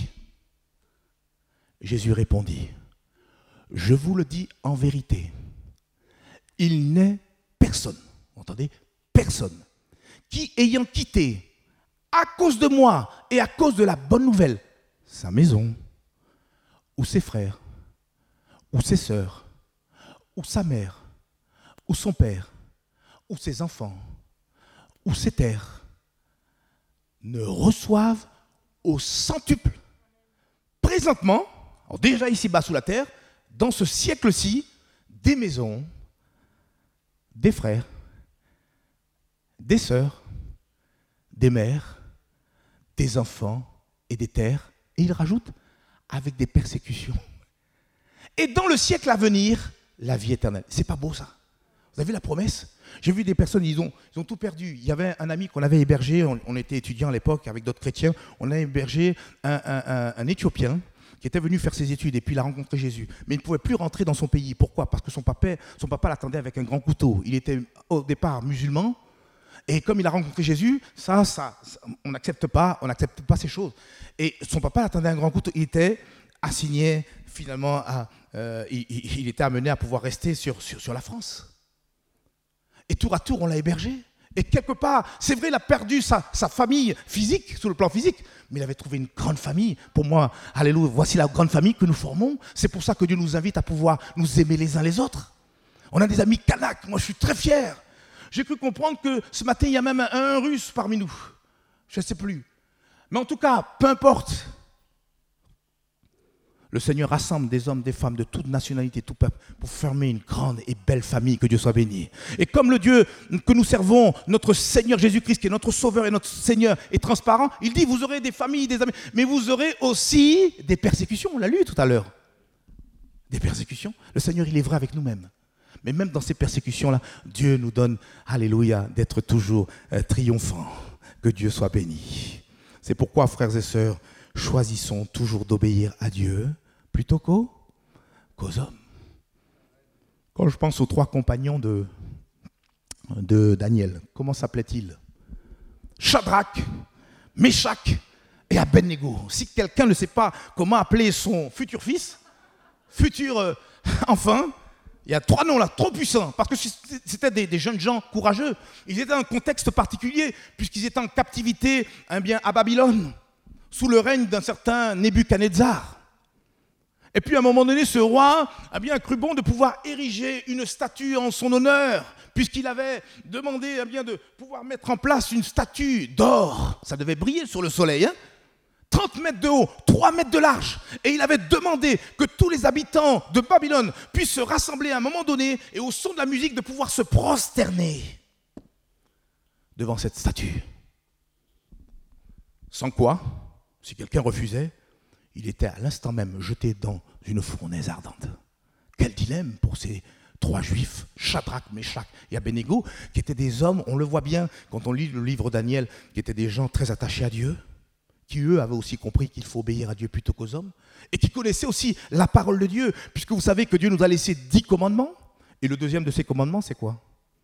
Jésus répondit, je vous le dis en vérité, il n'est personne, vous entendez, personne, qui ayant quitté à cause de moi et à cause de la bonne nouvelle, sa maison, ou ses frères, ou ses sœurs, ou sa mère, ou son père, ou ses enfants, ou ses terres, ne reçoivent au centuple, présentement, alors déjà ici-bas sous la terre, dans ce siècle-ci, des maisons, des frères, des sœurs, des mères, des enfants et des terres, et il rajoute, avec des persécutions. Et dans le siècle à venir, la vie éternelle. C'est pas beau ça? Vous avez la promesse? J'ai vu des personnes, ils ont, ils ont tout perdu. Il y avait un ami qu'on avait hébergé, on, on était étudiants à l'époque avec d'autres chrétiens, on a hébergé un, un, un, un Éthiopien qui était venu faire ses études et puis il a rencontré Jésus. Mais il ne pouvait plus rentrer dans son pays. Pourquoi? Parce que son papa, son papa l'attendait avec un grand couteau. Il était au départ musulman et comme il a rencontré Jésus, ça, ça, ça on n'accepte pas, on n'accepte pas ces choses. Et son papa l'attendait un grand couteau. Il était assigné finalement à, euh, il, il, il était amené à pouvoir rester sur, sur, sur la France. Et tour à tour, on l'a hébergé. Et quelque part, c'est vrai, il a perdu sa, sa famille physique, sur le plan physique, mais il avait trouvé une grande famille. Pour moi, alléluia, voici la grande famille que nous formons. C'est pour ça que Dieu nous invite à pouvoir nous aimer les uns les autres. On a des amis Kanaks, moi je suis très fier. J'ai cru comprendre que ce matin, il y a même un, un Russe parmi nous. Je ne sais plus. Mais en tout cas, peu importe. Le Seigneur rassemble des hommes, des femmes de toute nationalité, tout peuple, pour former une grande et belle famille, que Dieu soit béni. Et comme le Dieu que nous servons, notre Seigneur Jésus-Christ, qui est notre Sauveur et notre Seigneur, est transparent, il dit, vous aurez des familles, des amis, mais vous aurez aussi des persécutions. On l'a lu tout à l'heure. Des persécutions. Le Seigneur, il est vrai avec nous-mêmes. Mais même dans ces persécutions-là, Dieu nous donne, alléluia, d'être toujours euh, triomphants. Que Dieu soit béni. C'est pourquoi, frères et sœurs, choisissons toujours d'obéir à Dieu plutôt qu'aux, qu'aux hommes. Quand je pense aux trois compagnons de, de Daniel, comment s'appelaient-ils? Shadrach, Meshach et Abednego. Si quelqu'un ne sait pas comment appeler son futur fils, futur euh, enfant, il y a trois noms là, trop puissants, parce que c'était des, des jeunes gens courageux. Ils étaient dans un contexte particulier, puisqu'ils étaient en captivité eh bien, à Babylone, sous le règne d'un certain Nebuchadnezzar. Et puis à un moment donné, ce roi a bien cru bon de pouvoir ériger une statue en son honneur, puisqu'il avait demandé eh bien, de pouvoir mettre en place une statue d'or. Ça devait briller sur le soleil, hein, trente mètres de haut, trois mètres de large. Et il avait demandé que tous les habitants de Babylone puissent se rassembler à un moment donné et au son de la musique de pouvoir se prosterner devant cette statue. Sans quoi, si quelqu'un refusait, il était à l'instant même jeté dans une fournaise ardente. Quel dilemme pour ces trois juifs, Shadrach, Meshach et Abednego, qui étaient des hommes, on le voit bien quand on lit le livre Daniel, qui étaient des gens très attachés à Dieu, qui eux avaient aussi compris qu'il faut obéir à Dieu plutôt qu'aux hommes, et qui connaissaient aussi la parole de Dieu, puisque vous savez que Dieu nous a laissé dix commandements, et le deuxième de ces commandements, c'est quoi?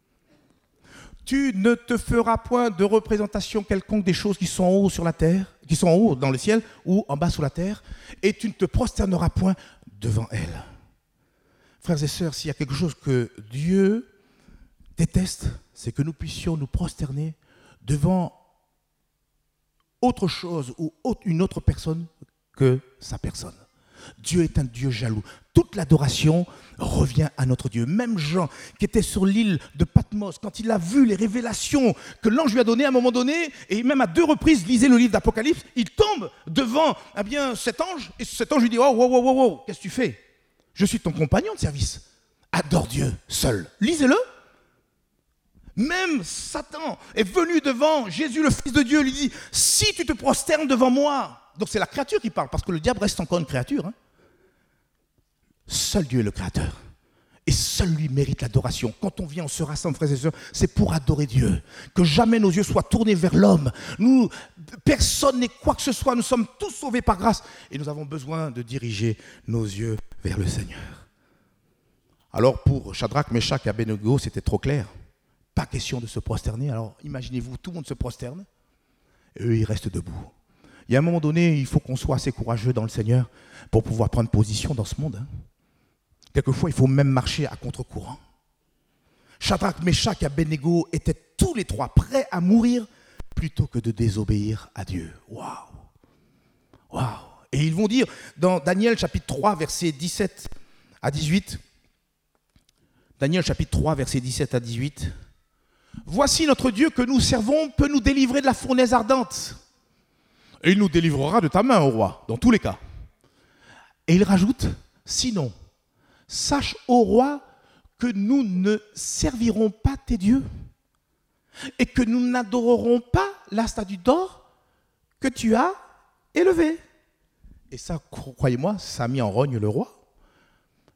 Tu ne te feras point de représentation quelconque des choses qui sont en haut sur la terre, qui sont en haut dans le ciel ou en bas sous la terre, et tu ne te prosterneras point devant elles. Frères et sœurs, s'il y a quelque chose que Dieu déteste, c'est que nous puissions nous prosterner devant autre chose ou une autre personne que sa personne. Dieu est un Dieu jaloux. Toute l'adoration revient à notre Dieu. Même Jean, qui était sur l'île de Patmos, quand il a vu les révélations que l'ange lui a données à un moment donné, et même à deux reprises, lisez le livre d'Apocalypse, il tombe devant eh bien, cet ange, et cet ange lui dit « Oh, wow, wow, wow, wow, qu'est-ce que tu fais? Je suis ton compagnon de service. Adore Dieu seul. » Lisez-le. Même Satan est venu devant Jésus, le Fils de Dieu, lui dit « Si tu te prosternes devant moi », donc c'est la créature qui parle, parce que le diable reste encore une créature. Hein. Seul Dieu est le créateur. Et seul lui mérite l'adoration. Quand on vient, on se rassemble, frères et sœurs, c'est pour adorer Dieu. Que jamais nos yeux soient tournés vers l'homme. Nous, personne n'est quoi que ce soit. Nous sommes tous sauvés par grâce. Et nous avons besoin de diriger nos yeux vers le Seigneur. Alors pour Shadrach, Meshach et Abednego, c'était trop clair. Pas question de se prosterner. Alors imaginez-vous, tout le monde se prosterne. Et eux, ils restent debout. Il y a un moment donné, il faut qu'on soit assez courageux dans le Seigneur pour pouvoir prendre position dans ce monde. Hein. Quelquefois, il faut même marcher à contre-courant. Shadrach, Meshach et Abednego étaient tous les trois prêts à mourir plutôt que de désobéir à Dieu. Waouh! Waouh! Et ils vont dire dans Daniel chapitre trois, versets dix-sept à dix-huit, Daniel chapitre trois, versets dix-sept à dix-huit, « Voici notre Dieu que nous servons peut nous délivrer de la fournaise ardente. Et il nous délivrera de ta main, ô roi, dans tous les cas. » Et il rajoute, « Sinon, sache, ô roi, que nous ne servirons pas tes dieux et que nous n'adorerons pas la statue d'or que tu as élevée. » Et ça, croyez-moi, ça a mis en rogne le roi.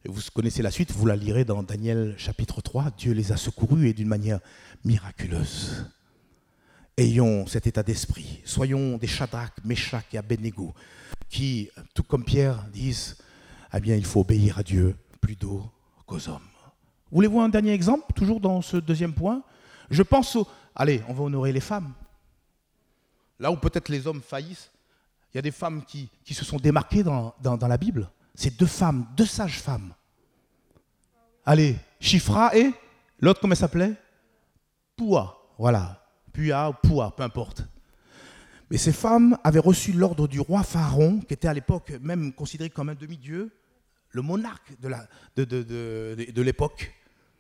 Et vous connaissez la suite, vous la lirez dans Daniel chapitre trois. Dieu les a secourus et d'une manière miraculeuse. Ayons cet état d'esprit. Soyons des Shadrach, Meshach et Abednego qui, tout comme Pierre, disent eh bien, il faut obéir à Dieu plutôt qu'aux hommes. Voulez-vous un dernier exemple, toujours dans ce deuxième point? Je pense au... Allez, on va honorer les femmes. Là où peut-être les hommes faillissent, il y a des femmes qui, qui se sont démarquées dans, dans, dans la Bible. C'est deux femmes, deux sages femmes. Allez, Shifra et l'autre, comment elle s'appelait? Poua, voilà. Pua ou Poua, peu importe. Mais ces femmes avaient reçu l'ordre du roi Pharaon, qui était à l'époque même considéré comme un demi-dieu, le monarque de, la, de, de, de, de, de l'époque.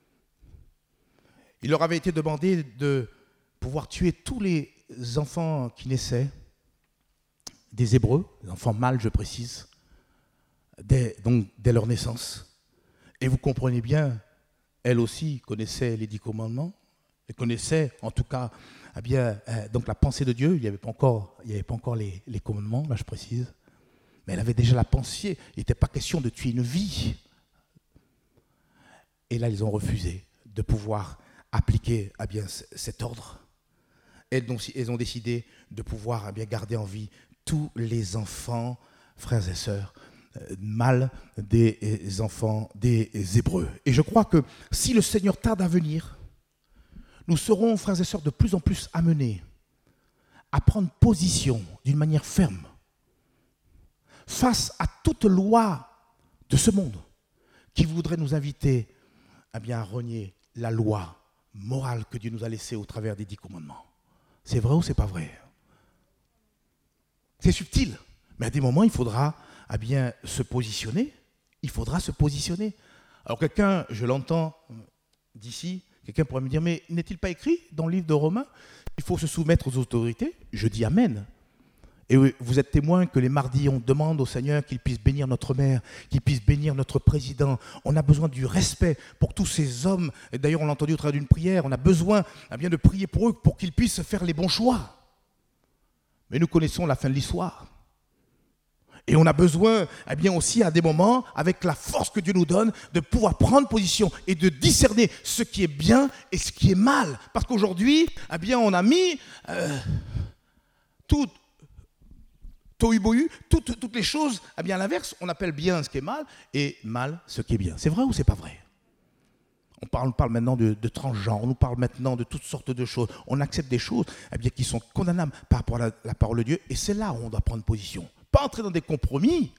Il leur avait été demandé de pouvoir tuer tous les enfants qui naissaient, des Hébreux, des enfants mâles, je précise, dès, donc dès leur naissance. Et vous comprenez bien, elle aussi connaissait les dix commandements, elle connaissait en tout cas eh bien, euh, donc la pensée de Dieu. Il n'y avait pas encore, il n'y avait pas encore les, les commandements, là je précise, mais elle avait déjà la pensée. Il n'était pas question de tuer une vie. Et là, ils ont refusé de pouvoir appliquer eh bien, cet ordre. Elles, donc, elles ont décidé de pouvoir eh bien, garder en vie tous les enfants, frères et sœurs, euh, mâles des enfants des Hébreux. Et je crois que si le Seigneur tarde à venir, nous serons, frères et sœurs, de plus en plus amenés à prendre position d'une manière ferme face à toute loi de ce monde qui voudrait nous inviter eh bien, à renier la loi morale que Dieu nous a laissée au travers des dix commandements. C'est vrai ou c'est pas vrai? C'est subtil, mais à des moments, il faudra eh bien, se positionner. Il faudra se positionner. Alors quelqu'un, je l'entends d'ici, quelqu'un pourrait me dire, mais n'est-il pas écrit dans le livre de Romains, il faut se soumettre aux autorités? Je dis Amen. Et vous êtes témoin que les mardis, on demande au Seigneur qu'il puisse bénir notre maire, qu'il puisse bénir notre président. On a besoin du respect pour tous ces hommes. Et d'ailleurs, on l'a entendu au travers d'une prière. On a besoin eh bien, de prier pour eux, pour qu'ils puissent faire les bons choix. Mais nous connaissons la fin de l'histoire. Et on a besoin eh bien, aussi à des moments, avec la force que Dieu nous donne, de pouvoir prendre position et de discerner ce qui est bien et ce qui est mal. Parce qu'aujourd'hui, eh bien, on a mis euh, tout... tohu-bohu, toutes, toutes les choses, eh bien à l'inverse, on appelle bien ce qui est mal et mal ce qui est bien. C'est vrai ou c'est pas vrai? On parle, on parle maintenant de, de transgenre, on nous parle maintenant de toutes sortes de choses. On accepte des choses eh bien, qui sont condamnables par rapport à la, la parole de Dieu, et c'est là où on doit prendre position. Pas entrer dans des compromis,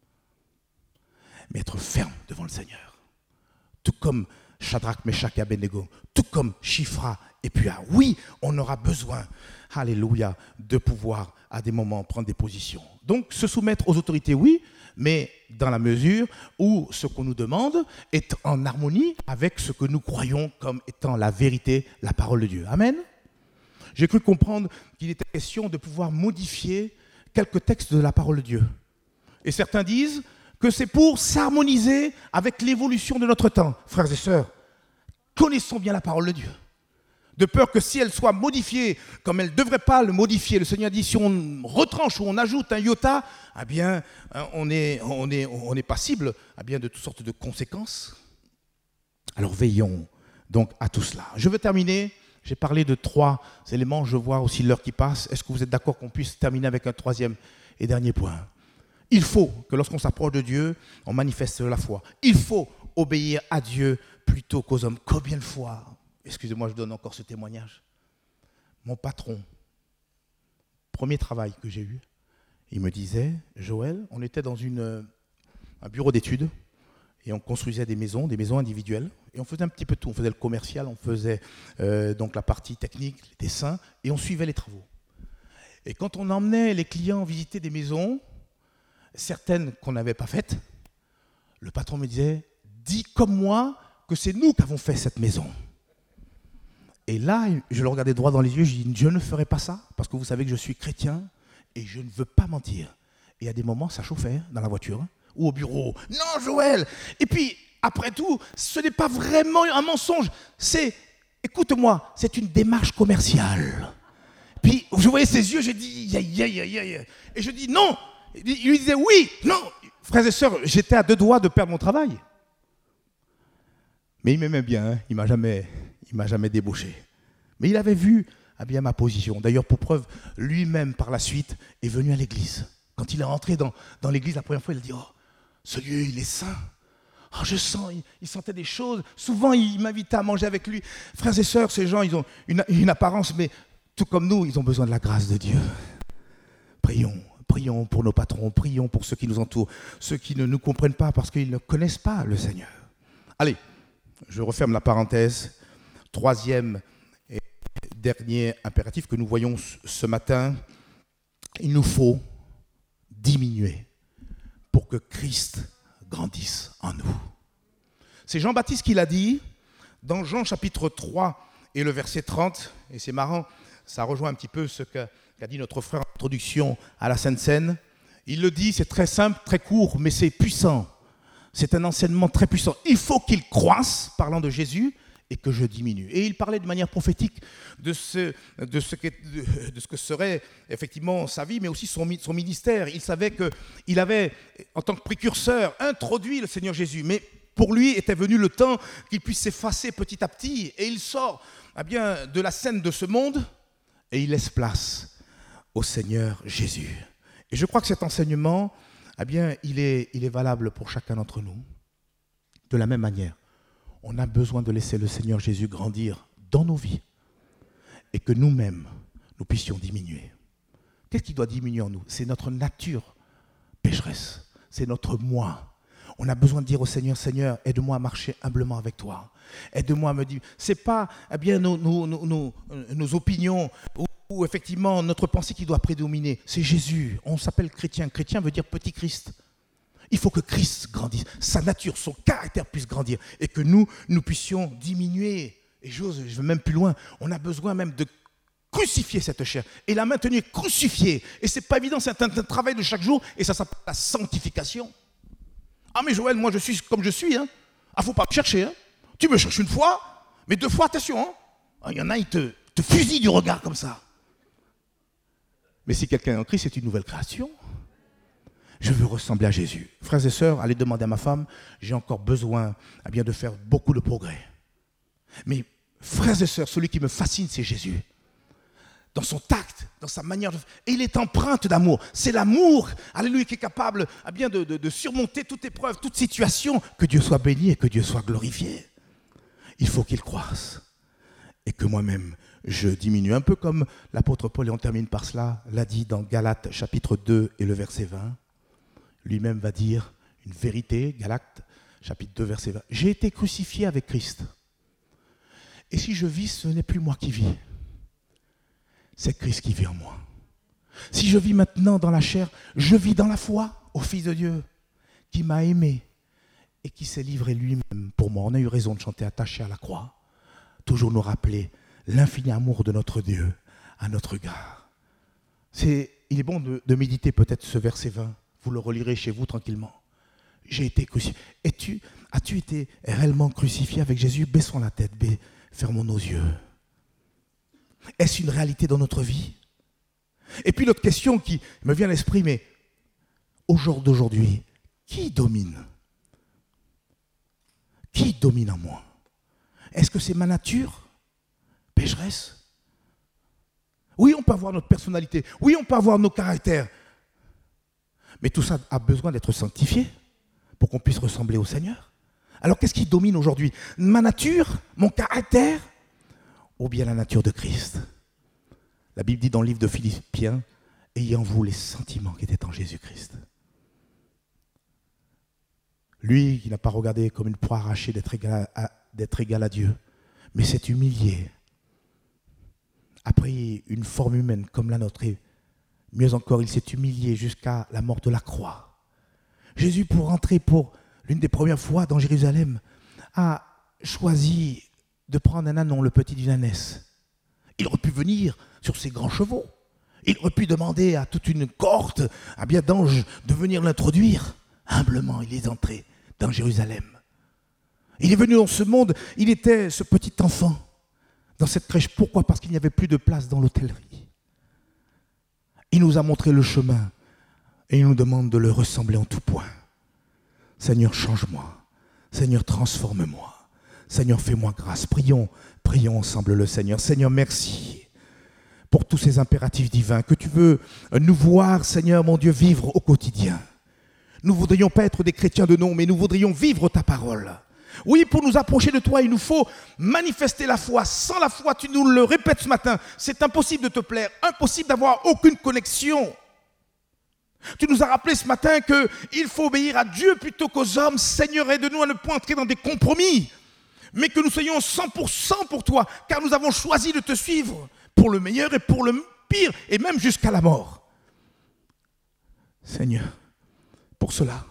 mais être ferme devant le Seigneur. Tout comme Shadrach, Meshach et Abednego, tout comme Shifra et Pua. Oui, on aura besoin, alléluia, de pouvoir à des moments prendre des positions. Donc se soumettre aux autorités, oui, mais dans la mesure où ce qu'on nous demande est en harmonie avec ce que nous croyons comme étant la vérité, la parole de Dieu. Amen. J'ai cru comprendre qu'il était question de pouvoir modifier quelques textes de la parole de Dieu. Et certains disent que c'est pour s'harmoniser avec l'évolution de notre temps. Frères et sœurs, connaissons bien la parole de Dieu. De peur que si elle soit modifiée comme elle ne devrait pas le modifier, le Seigneur dit si on retranche ou on ajoute un iota, eh bien, on est, on est, on est passible eh bien, de toutes sortes de conséquences. Alors veillons donc à tout cela. Je veux terminer. J'ai parlé de trois éléments. Je vois aussi l'heure qui passe. Est-ce que vous êtes d'accord qu'on puisse terminer avec un troisième et dernier point? Il faut que lorsqu'on s'approche de Dieu, on manifeste la foi. Il faut obéir à Dieu plutôt qu'aux hommes. Combien de fois, excusez-moi, je donne encore ce témoignage. Mon patron, premier travail que j'ai eu, il me disait, Joël, on était dans une, un bureau d'études et on construisait des maisons, des maisons individuelles. Et on faisait un petit peu tout. On faisait le commercial, on faisait euh, donc la partie technique, les dessins, et on suivait les travaux. Et quand on emmenait les clients visiter des maisons, certaines qu'on n'avait pas faites, le patron me disait, dis comme moi que c'est nous qui avons fait cette maison. Et là, je le regardais droit dans les yeux, je dis, je ne ferai pas ça, parce que vous savez que je suis chrétien et je ne veux pas mentir. Et à des moments, ça chauffait dans la voiture ou au bureau. Non, Joël! Et puis, après tout, ce n'est pas vraiment un mensonge. C'est, écoute-moi, c'est une démarche commerciale. Puis, je voyais ses yeux, j'ai dit, aïe, aïe, aïe, aïe. Et je dis, non. Il lui disait, oui, non. Frères et sœurs, j'étais à deux doigts de perdre mon travail. Mais il m'aimait bien, hein. il ne m'a jamais, il m'a jamais débauché. Mais il avait vu ah bien, ma position. D'ailleurs, pour preuve, lui-même, par la suite, est venu à l'église. Quand il est rentré dans, dans l'église la première fois, il a dit « Oh, ce lieu, il est saint. Oh, je sens, il, il sentait des choses. » Souvent, il m'invitait à manger avec lui. Frères et sœurs, ces gens, ils ont une, une apparence, mais tout comme nous, ils ont besoin de la grâce de Dieu. Prions, prions pour nos patrons, prions pour ceux qui nous entourent, ceux qui ne nous comprennent pas parce qu'ils ne connaissent pas le Seigneur. Allez, je referme la parenthèse. Troisième et dernier impératif que nous voyons ce matin, il nous faut diminuer pour que Christ grandisse en nous. C'est Jean-Baptiste qui l'a dit dans Jean chapitre trois et le verset trente, et c'est marrant, ça rejoint un petit peu ce qu'a, qu'a dit notre frère en introduction à la Sainte Seine. Il le dit, c'est très simple, très court, mais c'est puissant. C'est un enseignement très puissant. Il faut qu'il croisse, parlant de Jésus, et que je diminue. Et il parlait de manière prophétique de ce, de ce, que, de, de ce que serait effectivement sa vie, mais aussi son, son ministère. Il savait qu'il avait, en tant que précurseur, introduit le Seigneur Jésus. Mais pour lui était venu le temps qu'il puisse s'effacer petit à petit. Et il sort eh bien, de la scène de ce monde et il laisse place au Seigneur Jésus. Et je crois que cet enseignement, eh bien, il est, il est valable pour chacun d'entre nous. De la même manière, on a besoin de laisser le Seigneur Jésus grandir dans nos vies et que nous-mêmes, nous puissions diminuer. Qu'est-ce qui doit diminuer en nous? C'est notre nature pécheresse, c'est notre moi. On a besoin de dire au Seigneur, Seigneur, aide-moi à marcher humblement avec toi. Aide-moi à me dire, ce n'est pas eh bien, nos, nos, nos, nos, nos opinions ou, ou effectivement notre pensée qui doit prédominer, c'est Jésus. On s'appelle chrétien, chrétien veut dire petit Christ. Il faut que Christ grandisse, sa nature, son caractère puisse grandir et que nous, nous puissions diminuer. Et j'ose, je vais même plus loin, on a besoin même de crucifier cette chair et la maintenir crucifiée. Et ce n'est pas évident, c'est un, un travail de chaque jour et ça s'appelle la sanctification. Ah mais Joël, moi je suis comme je suis. Hein. Ah, faut pas me chercher. Hein. Tu me cherches une fois, mais deux fois, attention. Hein. Ah, il y en a, ils te, te fusillent du regard comme ça. Mais si quelqu'un est en Christ, c'est une nouvelle création. Je veux ressembler à Jésus. Frères et sœurs, allez demander à ma femme, j'ai encore besoin eh bien, de faire beaucoup de progrès. Mais frères et sœurs, celui qui me fascine, c'est Jésus. Dans son tact, dans sa manière de... Et il est empreinte d'amour. C'est l'amour, alléluia, qui est capable eh bien, de, de, de surmonter toute épreuve, toute situation. Que Dieu soit béni et que Dieu soit glorifié. Il faut qu'il croisse. Et que moi-même, je diminue. Un peu comme l'apôtre Paul, et on termine par cela, l'a dit dans Galates chapitre deux et le verset vingt. Lui-même va dire une vérité, Galates, chapitre deux, verset vingt. J'ai été crucifié avec Christ. Et si je vis, ce n'est plus moi qui vis. C'est Christ qui vit en moi. Si je vis maintenant dans la chair, je vis dans la foi au Fils de Dieu, qui m'a aimé et qui s'est livré lui-même pour moi. On a eu raison de chanter attaché à la croix. Toujours nous rappeler l'infini amour de notre Dieu à notre égard. C'est, il est bon de, de méditer peut-être ce verset vingt. Vous le relirez chez vous tranquillement. J'ai été crucifié. Es-tu, as-tu été réellement crucifié avec Jésus? Baissons la tête, ba- fermons nos yeux. Est-ce une réalité dans notre vie? Et puis l'autre question qui me vient à l'esprit, mais au jour d'aujourd'hui, qui domine? Qui domine en moi? Est-ce que c'est ma nature pécheresse? Oui, on peut avoir notre personnalité. Oui, on peut avoir nos caractères. Mais tout ça a besoin d'être sanctifié pour qu'on puisse ressembler au Seigneur. Alors qu'est-ce qui domine aujourd'hui? Ma nature, mon caractère, ou bien la nature de Christ? La Bible dit dans le livre de Philippiens, ayez en vous les sentiments qui étaient en Jésus-Christ. Lui qui n'a pas regardé comme une proie arrachée d'être égal à, d'être égal à Dieu, mais s'est humilié, a pris une forme humaine comme la nôtre et mieux encore, il s'est humilié jusqu'à la mort de la croix. Jésus, pour entrer pour l'une des premières fois dans Jérusalem, a choisi de prendre un ânon, le petit d'une ânesse. Il aurait pu venir sur ses grands chevaux. Il aurait pu demander à toute une cohorte, à bien d'anges, de venir l'introduire. Humblement, il est entré dans Jérusalem. Il est venu dans ce monde, il était ce petit enfant dans cette crèche. Pourquoi? Parce qu'il n'y avait plus de place dans l'hôtellerie. Il nous a montré le chemin et il nous demande de le ressembler en tout point. Seigneur, change-moi. Seigneur, transforme-moi. Seigneur, fais-moi grâce. Prions, prions ensemble le Seigneur. Seigneur, merci pour tous ces impératifs divins que tu veux nous voir, Seigneur, mon Dieu, vivre au quotidien. Nous ne voudrions pas être des chrétiens de nom, mais nous voudrions vivre ta parole. Oui, pour nous approcher de toi, il nous faut manifester la foi. Sans la foi, tu nous le répètes ce matin, c'est impossible de te plaire, impossible d'avoir aucune connexion. Tu nous as rappelé ce matin qu'il faut obéir à Dieu plutôt qu'aux hommes. Seigneur, aide-nous à ne point entrer dans des compromis, mais que nous soyons cent pour cent pour toi, car nous avons choisi de te suivre pour le meilleur et pour le pire, et même jusqu'à la mort. Seigneur, pour cela,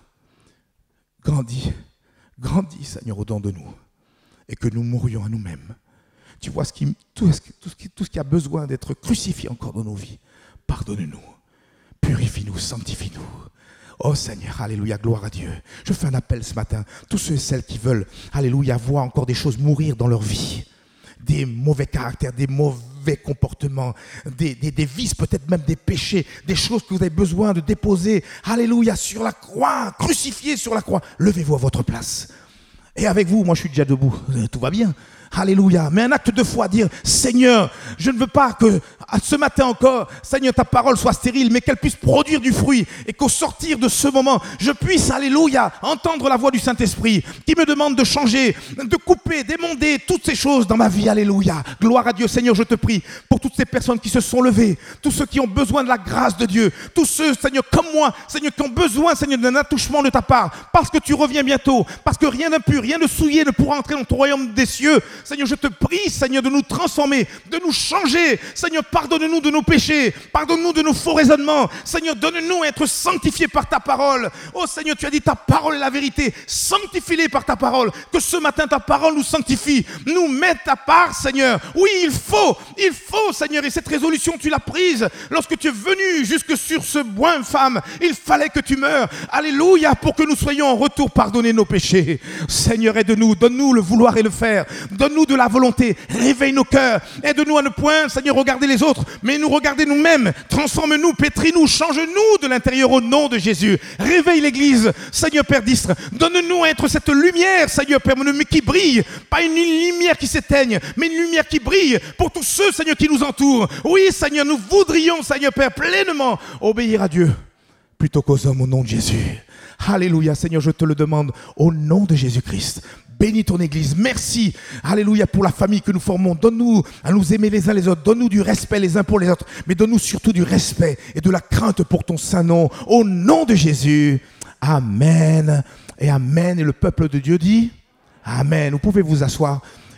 grandis, grandis, Seigneur, au-dedans de nous, et que nous mourions à nous-mêmes. Tu vois ce qui, tout, ce, tout, ce qui, tout ce qui a besoin d'être crucifié encore dans nos vies. Pardonne-nous, purifie-nous, sanctifie-nous. Oh Seigneur, alléluia, gloire à Dieu. Je fais un appel ce matin, tous ceux et celles qui veulent, alléluia, voir encore des choses mourir dans leur vie, des mauvais caractères, des mauvais comportements, des, des, des vices, peut-être même des péchés, des choses que vous avez besoin de déposer, alléluia, sur la croix, crucifiés sur la croix. Levez-vous à votre place. Et avec vous, moi je suis déjà debout, tout va bien. Alléluia, mais un acte de foi, dire Seigneur, je ne veux pas que ce matin encore, Seigneur, ta parole soit stérile, mais qu'elle puisse produire du fruit et qu'au sortir de ce moment, je puisse, alléluia, entendre la voix du Saint-Esprit qui me demande de changer, de couper, d'émonder toutes ces choses dans ma vie, alléluia. Gloire à Dieu, Seigneur, je te prie pour toutes ces personnes qui se sont levées, tous ceux qui ont besoin de la grâce de Dieu, tous ceux, Seigneur, comme moi, Seigneur, qui ont besoin, Seigneur, d'un attouchement de ta part, parce que tu reviens bientôt, parce que rien d'impur, rien de souillé ne pourra entrer dans ton royaume des cieux. Seigneur, je te prie, Seigneur, de nous transformer, de nous changer. Seigneur, pardonne-nous de nos péchés, pardonne-nous de nos faux raisonnements. Seigneur, donne-nous à être sanctifiés par ta parole. Oh Seigneur, tu as dit ta parole est la vérité. Sanctifie-les par ta parole. Que ce matin, ta parole nous sanctifie, nous mette à part, Seigneur. Oui, il faut, il faut, Seigneur, et cette résolution, tu l'as prise lorsque tu es venu jusque sur ce bois infâme. Il fallait que tu meures. Alléluia, pour que nous soyons en retour pardonnés nos péchés. Seigneur, aide-nous, donne-nous le vouloir et le faire. Donne-nous de la volonté, réveille nos cœurs, aide-nous à ne point, Seigneur, regarder les autres, mais nous regarder nous-mêmes, transforme-nous, pétris-nous, change-nous de l'intérieur au nom de Jésus. Réveille l'Église, Seigneur Père d'Istre, donne-nous à être cette lumière, Seigneur Père, qui brille, pas une lumière qui s'éteigne, mais une lumière qui brille pour tous ceux, Seigneur, qui nous entourent. Oui, Seigneur, nous voudrions, Seigneur Père, pleinement obéir à Dieu plutôt qu'aux hommes au nom de Jésus. Alléluia, Seigneur, je te le demande au nom de Jésus-Christ. Bénis ton Église. Merci, alléluia, pour la famille que nous formons. Donne-nous à nous aimer les uns les autres. Donne-nous du respect les uns pour les autres. Mais donne-nous surtout du respect et de la crainte pour ton saint nom. Au nom de Jésus. Amen et amen. Et le peuple de Dieu dit Amen. Vous pouvez vous asseoir.